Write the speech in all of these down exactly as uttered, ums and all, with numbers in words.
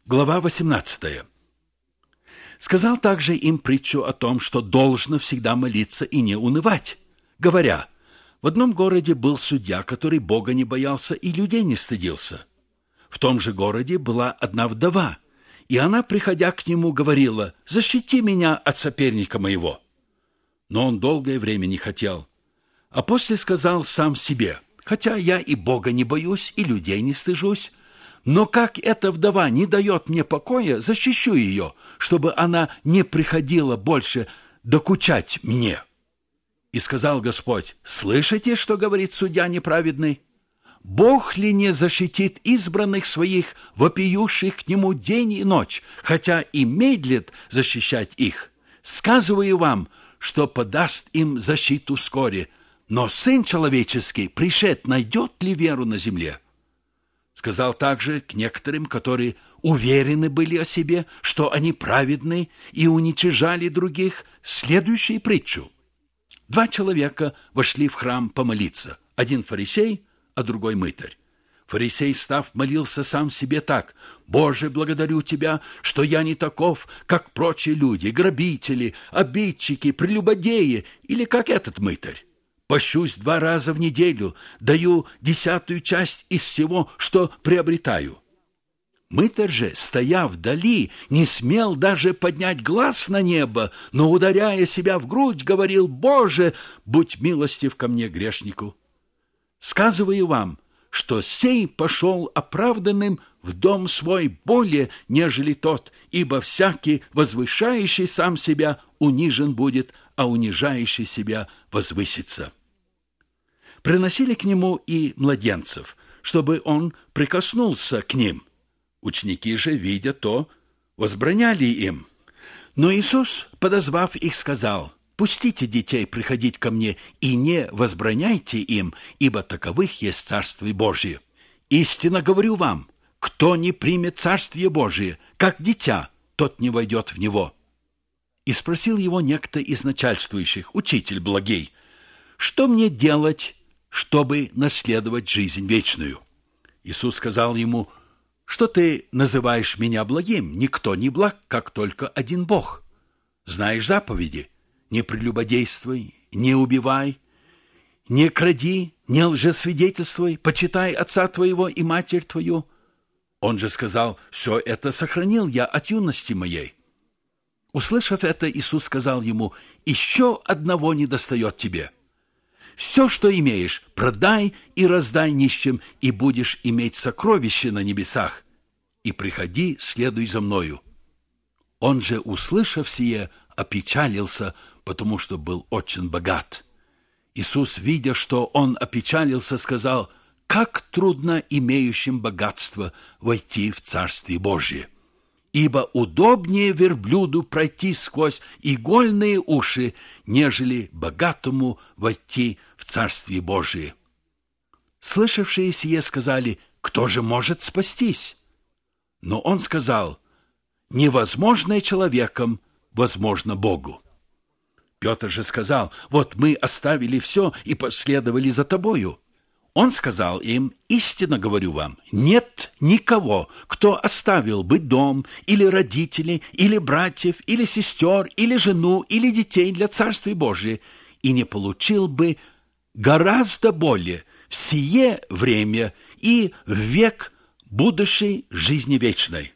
Глава восемнадцатая. Сказал также им притчу о том, что должно всегда молиться и не унывать, говоря: в одном городе был судья, который Бога не боялся и людей не стыдился. В том же городе была одна вдова, и она, приходя к нему, говорила: «Защити меня от соперника моего». Но он долгое время не хотел, а после сказал сам себе: «Хотя я и Бога не боюсь, и людей не стыжусь, но как эта вдова не дает мне покоя, защищу ее, чтобы она не приходила больше докучать мне». И сказал Господь: «Слышите, что говорит судья неправедный? Бог ли не защитит избранных своих, вопиющих к нему день и ночь, хотя и медлит защищать их? Сказываю вам, что подаст им защиту вскоре, но Сын Человеческий, пришед, найдет ли веру на земле?» Сказал также к некоторым, которые уверены были о себе, что они праведны и уничижали других, следующую притчу. Два человека вошли в храм помолиться, один фарисей, а другой мытарь. Фарисей, встав, молился сам себе так: «Боже, благодарю Тебя, что я не таков, как прочие люди, грабители, обидчики, прелюбодеи, или как этот мытарь. Пощусь два раза в неделю, даю десятую часть из всего, что приобретаю». Мытарь же, стоя вдали, не смел даже поднять глаз на небо, но, ударяя себя в грудь, говорил: «Боже, будь милостив ко мне, грешнику». Сказываю вам, что сей пошел оправданным в дом свой более, нежели тот, ибо всякий, возвышающий сам себя, унижен будет, а унижающий себя возвысится. Приносили к нему и младенцев, чтобы он прикоснулся к ним. Ученики же, видя то, возбраняли им. Но Иисус, подозвав их, сказал: «Пустите детей приходить ко мне, и не возбраняйте им, ибо таковых есть Царствие Божие. Истинно говорю вам, кто не примет Царствие Божие, как дитя, тот не войдет в него». И спросил его некто из начальствующих: «Учитель благий, что мне делать, чтобы наследовать жизнь вечную?» Иисус сказал ему: «Что ты называешь меня благим? Никто не благ, как только один Бог. Знаешь заповеди: не прелюбодействуй, не убивай, не кради, не лжесвидетельствуй, почитай отца твоего и матерь твою». Он же сказал: «Все это сохранил я от юности моей». Услышав это, Иисус сказал ему: «Еще одного недостает тебе. Все, что имеешь, продай и раздай нищим, и будешь иметь сокровище на небесах. И приходи, следуй за мною». Он же, услышав сие, опечалился, потому что был очень богат. Иисус, видя, что он опечалился, сказал: «Как трудно имеющим богатство войти в Царствие Божие! Ибо удобнее верблюду пройти сквозь игольные уши, нежели богатому войти в Царствие Божие». Слышавшие сие сказали: «Кто же может спастись?» Но он сказал: «Невозможное человеком возможно Богу». Петр же сказал: «Вот мы оставили все и последовали за тобою». Он сказал им: «Истинно говорю вам, нет никого, кто оставил бы дом, или родителей, или братьев, или сестер, или жену, или детей для Царствия Божия, и не получил бы гораздо более в сие время и в век будущей жизни вечной».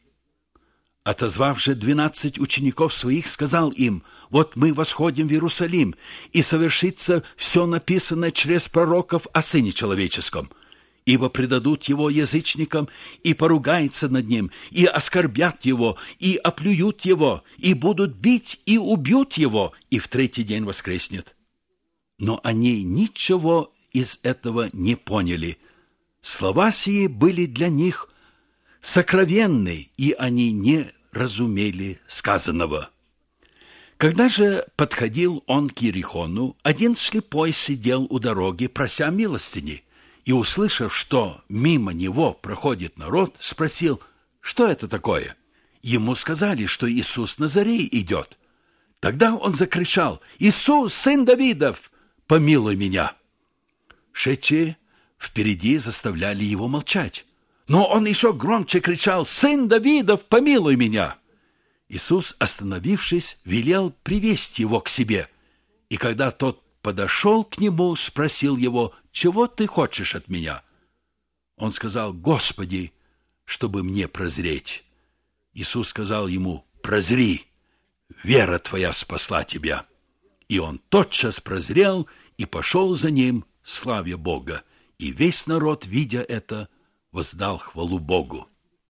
Отозвав же двенадцать учеников своих, сказал им: «Вот мы восходим в Иерусалим, и совершится все написанное через пророков о Сыне Человеческом. Ибо предадут его язычникам, и поругаются над ним, и оскорбят его, и оплюют его, и будут бить, и убьют его, и в третий день воскреснет». Но они ничего из этого не поняли. Слова сии были для них сокровенны, и они не разумели сказанного. Когда же подходил он к Иерихону, один слепой сидел у дороги, прося милостыни, и, услышав, что мимо него проходит народ, спросил: «Что это такое?» Ему сказали, что Иисус Назарей идет. Тогда он закричал: «Иисус, сын Давидов, помилуй меня!» Шедшие впереди заставляли его молчать. Но он еще громче кричал: «Сын Давидов, помилуй меня!» Иисус, остановившись, велел привести его к себе. И когда тот подошел к нему, спросил его: «Чего ты хочешь от меня?» Он сказал: «Господи, чтобы мне прозреть». Иисус сказал ему: «Прозри, вера твоя спасла тебя». И он тотчас прозрел и пошел за ним, славя Бога. И весь народ, видя это, воздал хвалу Богу.